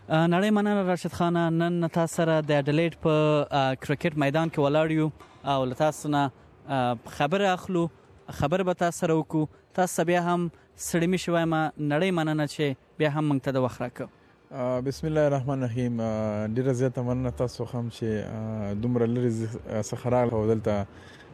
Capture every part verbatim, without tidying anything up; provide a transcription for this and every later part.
نړۍ مننه راشد خان. نن تاسو سره د اډلیډ په کرکټ میدان کې ولاړ یو او له تاسو نه خبر اخلو خبر به تاسو سره وکړو. تاسو بیا هم سړی می شوي ما نړۍ مننه چې بیا هم موږ ته د وخت راکړو. بسم الله الرحمن الرحیم. ډیره زیاته مننه تاسو هم چې دومره لري څخه راغلو دلته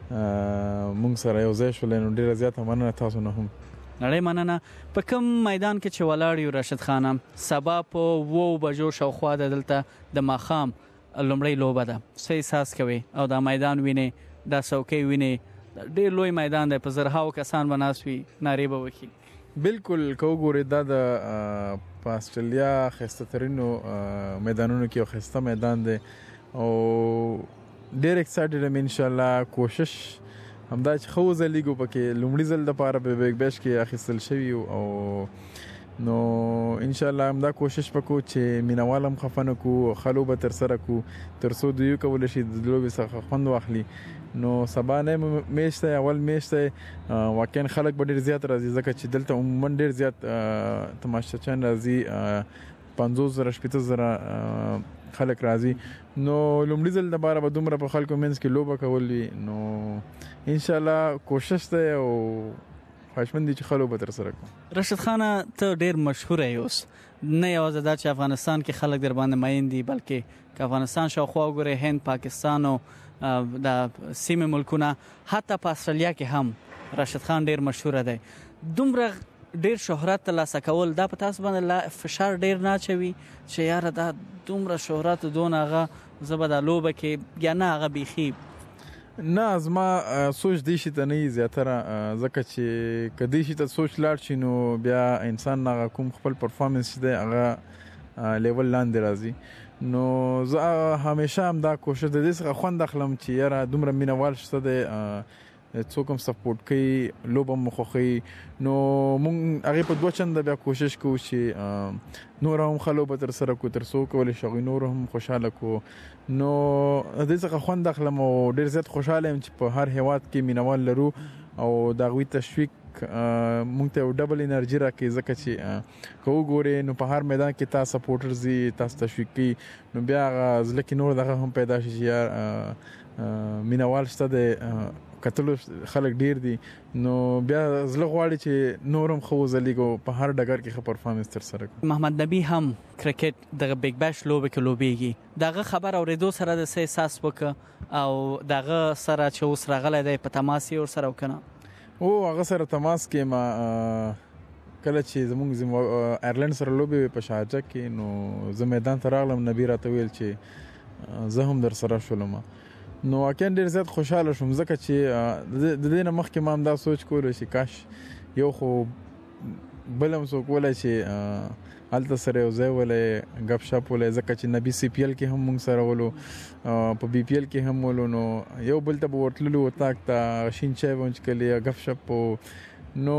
موږ سره یو ځای شول. نو ډیره زیاته مننه تاسو نه هم نړۍ مننه. په کوم میدان کې چې ولاړ یو راشد خان، سبا په وو بجو شاوخوا د دلته د ماخام لومړی لوبه ده. څه احساس کوي او دا میدان ویني، دا څوکۍ ویني، ډېر لوی میدان دی، په زرهاو کسان بناسوي، ناری به وکړي. بالکل کو ګورې دا د په استرالیا خسته ترینو میدانونو کې یو خسته میدان دی او ډېر ایکسایټډ ام. ان شاء الله کوشش همدا چې خو زلیګو پکې لومړي ځل د پاره به بیگ بیش کې اخیستل شوی او نو ان شاء الله همدا کوشش وکړو چې مینوالم خفنه کو خلو به تر سره کو تر څو دیو کول شي د لوبي څخه خوند واخلي. نو سبا نه میشته اول میشته واقعا خلک به ډیر زیات راځي ځکه چې دلته عموما ډیر زیات تماشاچیان راځي، پنځوس زره شپږ زره خلک راځي. نو لومړي ځل د بار به دومره په خلکو منځ کې لوبه کول وي. نو ان شاء الله کوشش ده او خواهشمند دي چې خلک به تر سره کوي. راشد خان ته ډیر مشهور یوس، نه یوازې دا چې افغانستان کې خلک در باندې ماین دي بلکې که افغانستان شاوخوا وګوري، هند، پاکستان او د سیمه ملکونه، حتی په استرالیا کې هم راشد خان ډیر مشهور دی. دومره ډیر شهرت ترلاسه کول دا په تاسو باندې فشار ډیر نه چوي چې یاره دا دومره شهرت دون هغه زبده لوبه کې یا نه هغه بيخي نه؟ زما سوچ دی شي ته نه زیاتره ځکه چې کدی شي ته سوچ لاړ شي نو بیا انسان نه کوم خپل پرفارمنس دی هغه لیول لاندې راځي. نو زه همیشه هم دا کوشش د دې څخه خوند اخلم چې یاره دومره مینوال شته دی، څوک هم سپورټ کوي، لوبه مخوخي. نو مونږ هغه په دوه چنده بیا کوشش کوو چې نور هم خلک به تر سره کو تر څو کول شي نور هم خوشاله کو. نو د دې څخه خوند اخلم او ډیر زیات خوشاله یم چې په هر هیواد کې مینوال لرو او دا غوي تشویق مونږ ته ډبل انرژي راکې ځکه چې کو ګورې نو په هر میدان کې تاسو سپورټرز دي، تاسو تشویق کوي، نو بیا ځل کې نور دغه هم پیدا شي چې مینوال شته د کتلو خلک ډیر دي. نو بیا زله غواړي چې نورم خو زلیګو په هر ډګر کې خپل پرفارمنس تر سره کوي. محمد نبی هم کرکټ د بیگ بیش لوبه کې لوبيږي، دغه خبر اوریدو سره د سې احساس وک او دغه سره چې اوس راغلی دی په تماس یې ور سره وکنه او هغه سره تماس کې ما کله چې زموږ زمو ایرلند سره لوبي په شارجه کې نو زه میدان ته راغلم، نبی راته ویل چې زه هم در سره شولم. نو واقعا ډیر زیات خوشاله شوم ځکه چې د دې نه مخکې ما هم دا سوچ کولو چې کاش یو خو بلم څوک ولای چې هلته سره یو ځای ولای غپ شپ ولای ځکه چې نبی سی پی ایل کې هم موږ سره ولو، په بی پی ایل کې هم ولو. نو یو بل ته به ورتللو وتاک ته شین چای ونچ کلی غپ شپ. نو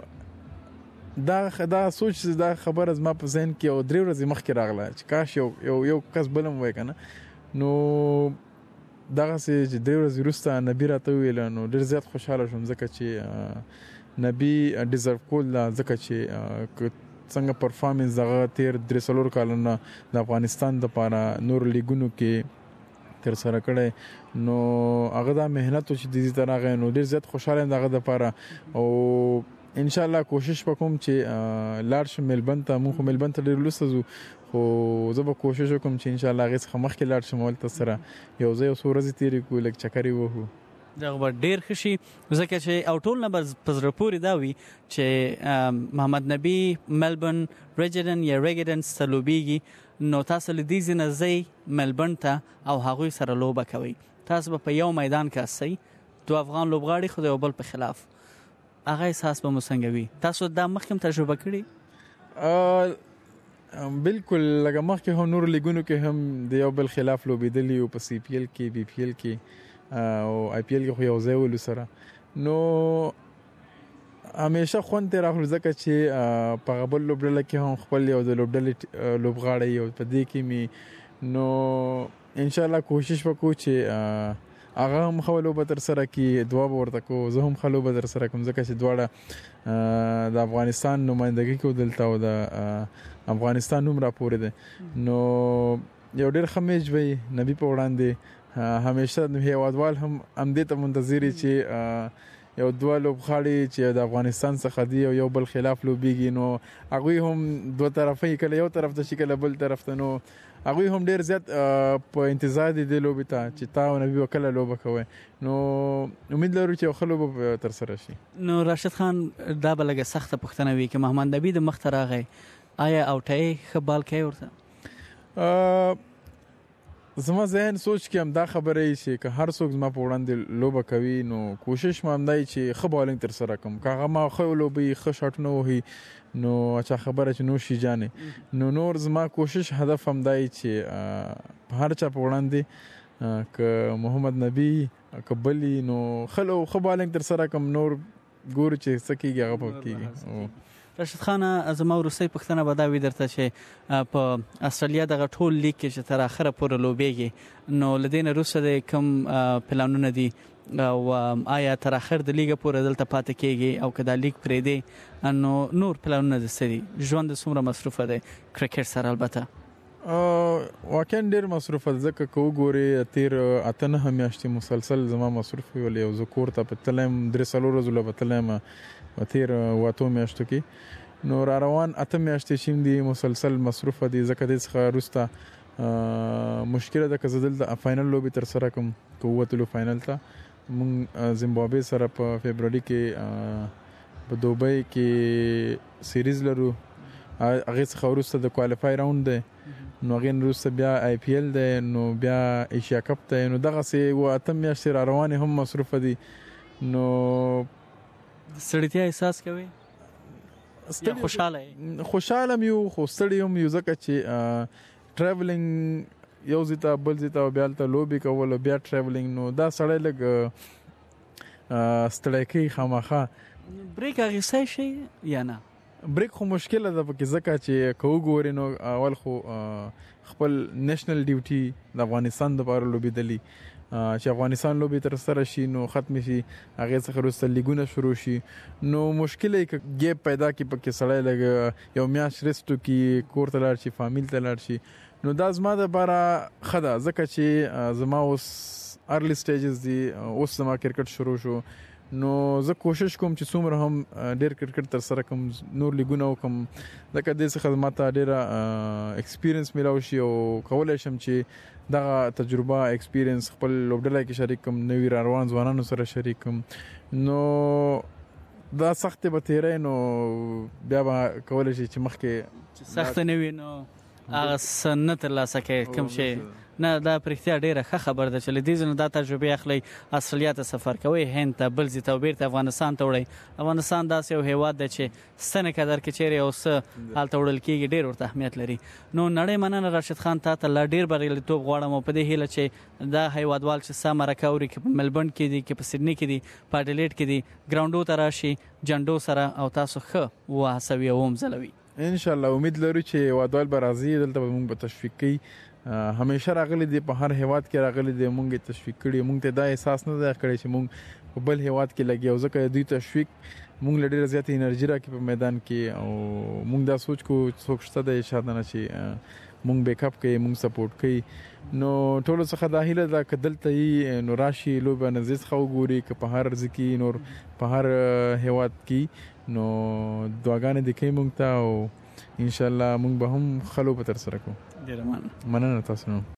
دا دا سوچ دا خبر از ما په ذهن کې او درې ورځې مخکې راغله چې کاش یو یو یو کس بلم وای کنه. نو دغه چې د ورځې وروسته نبی راته ویل نو ډېر زیات خوشاله شوم ځکه چې نبی ډیزرو کول ځکه چې څنګه پرفارمنس دغه تیر درې څلور کالونه د افغانستان لپاره نور لیګونو کې تر سره کړی. نو هغه دا مهنت چې د دې ترغه نو ډېر زیات خوشاله یم دغه لپاره او ان شاء الله کوشش وکوم چې لارش ملبن ته مو ملبن ته ډېر لوسزو خو زه به کوشش وکم چې ان شاء الله هغه څخه مخکې لاړ شم ولته سره یو ځای اوس ورځې تیرې کوو لږ چکرې وهو. دغه به ډېر ښه شي ځکه چې او ټول نه په زړه پورې دا وي چې محمد نبی ملبن ریجیډنټ یا ریګیډنټس ته لوبیږي نو تاسو له دې ځای نه ځئ ملبن ته او هغوی سره لوبه کوئ. تاسو به په یو میدان کې اسئ، دو افغان لوبغاړي خو د یو بل په خلاف. هغه احساس به مو څنګه وي؟ تاسو دا مخکې تجربه کړې؟ بالکل لکه مخکې هم نور لیګونو کې هم د یو بل خلاف لوبېدلی او په سی پی ایل کې بی پی ایل کې او آی پی ایل کې خو یو ځای ولو سره. نو همیشه خوند تیر اخلو ځکه چې په غبل لوبډله کې هم خپل یو د لوبډلې لوبغاړی او په دې کې می نو ان شاء الله کوشش وکړو چې هغه هم ښه لوبه تر سره کړي، دعا به ورته کوو. زه هم ښه لوبه تر سره کوم ځکه چې دواړه د افغانستان نمایندګي کوي دلته او د افغانستان نوم راپورې دی. نو یو ډېر ښه میچ وي نبي په وړاندې. همیشه هیوادوال هم همدې ته منتظر چې یو دوه لوبغاړي چې د افغانستان څخه دي او یو بل خلاف لوبېږي، نو هغوی هم دوه طرفه کله یو طرف ته شي کله بل طرف ته. نو هغوی هم ډېر زیات په انتظار دي دې لوبې ته چې تا او نبي به کله لوبه کوئ. نو امید لرو چې یو ښه لوبه تر سره شي. نو راشد خان دا به لږه سخته پوښتنه وي که محمد نبي د مخ ته راغی آیا اوټی ښه بال کوي ورته؟ زما ذهن سوچ کې هم دا خبره ای چې که هر څوک زما په وړاندې لوبه کوي نو کوشش مې هم دی چې ښه بالینګ تر سره کړم. که هغه ما ښه لوبوي ښه شاټونه وهي نو اچھا خبره چې نور شي جانې. نو نور زما کوشش هدف هم دی چې په هر چا په وړاندې که محمد نبي که بلي نو ښه بالینګ تر سره کړم، نور ګورو چې څه کېږي هغه به کېږي. راشد خان زما وروستۍ پوښتنه به دا وي درته چې په استرالیا دغه ټول لیګ کې چې تر اخره پورې لوبېږي نو له دې نه وروسته د کوم پلانونه دي او آیا تر اخر د لیګ پورې دلته پاتې کېږي او که دا لیګ پرېږدي نو نور پلانونه د څه دي؟ ژوند څومره مصروفه دی کرکټ سره؟ البته واقعا ډېر مصروفه ده ځکه که وګورې تېر اته نهه میاشتې مسلسل زما مصروف وي. ولې یو زه کور ته په تللی یم درې څلور ورځو له به تللی یم په تېر اوه اتو میاشتو کې. نو را روان اته میاشتې چې دي مسلسل مصروفه دي ځکه دې څخه وروسته مشکله ده که زه دلته فاینل لوبې تر سره کړم. که ووتلو فاینل ته موږ زیمبابوې سره په فبروري کې په دوبۍ کې سیریز لرو، هغې څخه وروسته د کوالیفای راوند دی، نو هغې نه وروسته بیا آی پی ایل دی، نو بیا ایشیا کپ دی. نو دغسې اوه اته میاشتې را روانې هم مصروفه دي. نو ستړیتیا احساس کوي یا خوشحاله یې؟ خوشحاله م یو خو ستړي هم یو ځکه چې ټراولینګ یو ځای ته بل ځای ته او بیا هلته لوبې کول او بیا ټراولینګ، نو دا سړی لږ ستړی کوي خامخا. بریک اخیستی شي یا نه؟ بریک خو مشکله ده پکې ځکه چې که وګورې نو اول خو خپل نیشنل ډیوټي د افغانستان دپاره لوبېدلي چې افغانستان لوبې تر سره شي نو ختم شي، هغې څخه وروسته لیګونه شروع شي، نو مشکله یې که ګیپ پیدا کړي پکې سړی لږ یو میاشت ریسټ وکړي، کور ته لاړ شي، فامیل ته لاړ شي، نو دا زما دپاره ښه ده ځکه چې زما اوس ارلی سټیجز دي، اوس زما کرکټ شروع شو. نو زه کوشش کوم چې څومره هم ډېر کرکټ تر سره کوم، نور لیګونه وکړم ځکه دې څخه ما ته ډېره ایکسپیرینس میلاو شي او کولی شم چې دغه تجربه ایکسپیرینس خپل لوبډله کې شریک کړم، نوي را روان ځوانانو سره شریک کړم. نو دا سختې به تېری نو بیا به کولی شي چې مخکې سخته نه وي نو هغه څه نه ترلاسه کوي کوم شی نه. دا په رښتیا ډېره ښه خبره ده چې له دې ځای نه دا تجربې اخلئ، استرالیا ته سفر کوئ، هند ته، بل ځای ته او بېرته افغانستان ته وړئ. افغانستان داسې یو هیواد دی چې ستنې قدر کې چیرې یو څه هلته وړل کېږي ډېر ورته اهمیت لري. نو نړۍ مننه راشد خان، تا ته لا ډېر بریالیتوب غواړم او په دې هیله چې دا هیوادوال چې ستا مرکه اوري که په ملبورن کې دي که په سیډني کې دي په اډیلیډ کې دي ګراونډو ته راشي جنډو سره او تاسو ښه وهڅوي او ومځلوي. انشاءالله امید لرو چې هیوادوال به راځي، دلته به موږ به تشویق کوي. همیشه راغلي دي، په هر هیواد کې راغلي دي، موږ یې تشویق کړي. موږ ته دا احساس نه دی کړی چې موږ په بل هیواد کې لګیا، ځکه دوی تشویق موږ له ډېره زیاته انرژي راکړي په میدان کې، او موږ دا سوچ کوو څوک شته دی شاته نه چې موږ بیک اپ کوي، موږ سپورټ کوي. نو ټولو څخه دا هیله ده که دلته یي نو راشي لوبه نظر څخه وګوري، که په هر ځای کې نور په هر هیواد کې، نو دعاګانې دې کوي موږ ته او انشاءالله موږ به هم ښه لوبه تر سره کوو. ډېره مننه. مننه تاسو.